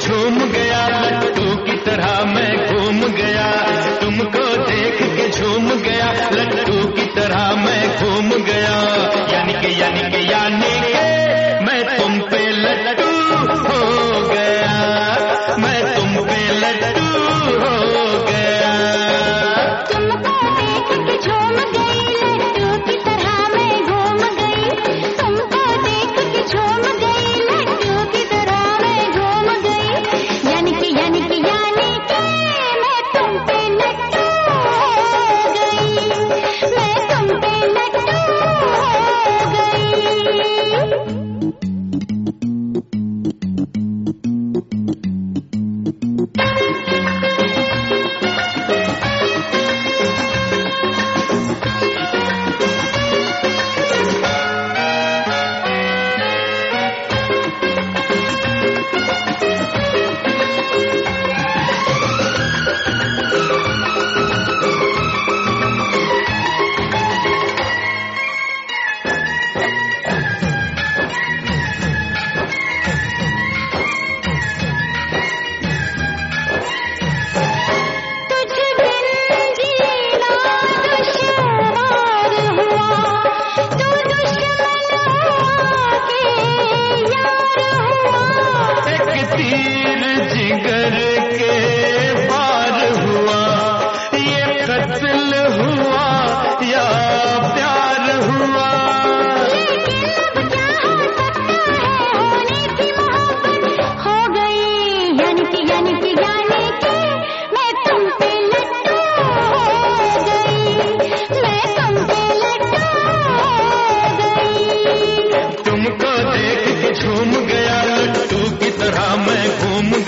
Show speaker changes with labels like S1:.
S1: झूम गया, लट्टू की तरह मैं घूम गया। तुमको देख के झूम गया, लट्टू की तरह मैं घूम गया। यानी के मैं तुम पे लट्टू हो गया, मैं तुम पे लट्टू हो गया।
S2: तुमको देख के झूम गई, लट्टू की तरह मैं घूम गई। तुमको देख के झूम गई, लट्टू की तरह मैं घूम गई। यानी कि मैं तुम पे लट्टू हो गई, मैं तुम पे लट्टू हो गई।
S1: तीर जिगर के पार हुआ, ये कत्ल हुआ या प्यार हुआ।
S2: लेकिन अब क्या हो सकता है, होने की मोहब्बत हो गई। यानी कि मैं तुम पे लट्टू हो गई, मैं तुम पे लट्टू हो गई।
S1: तुमको देख के झूम गया, लट्टू की तरह मैं घूम